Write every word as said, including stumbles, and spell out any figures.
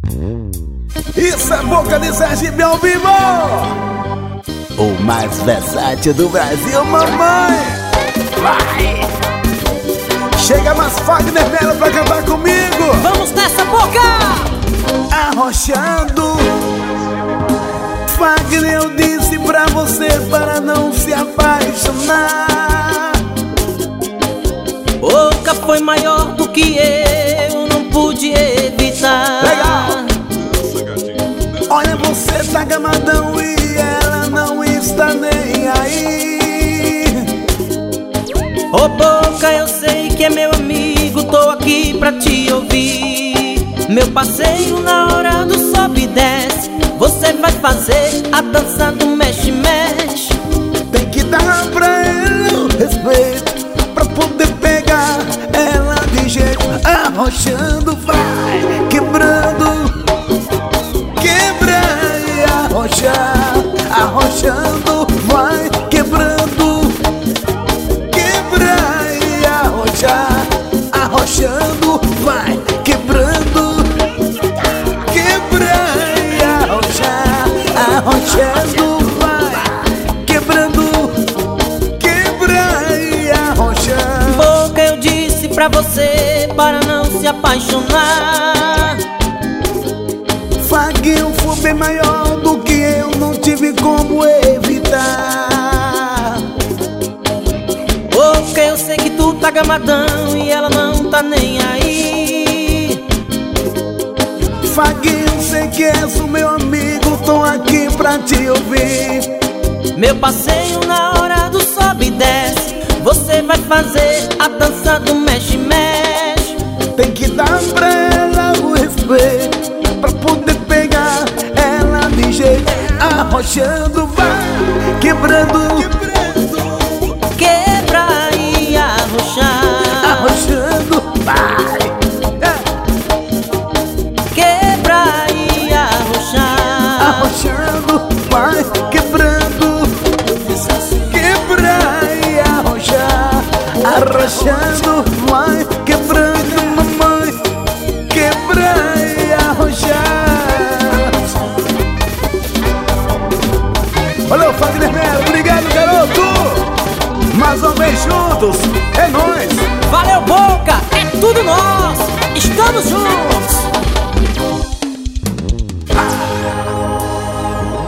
Isso é Boca de Sergipe ao vivo, o mais versátil do Brasil, mamãe. Vai! Chega mais Fagner Melo pra cantar comigo. Vamos nessa, Boca! Arrochando. Fagner, eu disse pra você para não se apaixonar. Boca foi maior do que eu, não pude evitar. Legal! Olha, você tá gamadão e ela não está nem aí. Ô Boca, eu sei que é meu amigo, tô aqui pra te ouvir. Meu parceiro, na hora do sobe e desce, você vai fazer a dança do mexe-mexe. Tem que dar pra ela o respeito, pra poder pegar ela de jeito. Arrochando, vai quebrando, quebra e arrochar. Arrochando, vai quebrando, quebra e arrochar. Arrochando, vai quebrando, quebra e arrochar. Arrochando, vai quebrando, quebra e arrochar. Boca, eu disse pra você para não se apaixonar. Faguinho foi bem maior do que eu, não tive como evitar. Boca, eu sei que tu tá gamadão e ela não tá nem aí. Faguinho, sei que és o meu amigo, tô aqui pra te ouvir. Meu passeio, na hora do sobe e desce, você vai fazer a dança do mexe-mexe. Tem que dar pra ela o respeito, pra poder pegar ela de jeito. Arrochando, vai quebrando, Quebra e arrochar. arrochando, vai Quebra e arrochar. arrochando, vai quebrando, quebra e arrochar. Arrochando, vai quebrando, mamãe, quebra e arrochar. Valeu, Fagner Melo, obrigado, garoto. Mais uma vez juntos, é nóis. Valeu, Boca, é tudo nosso. Estamos juntos.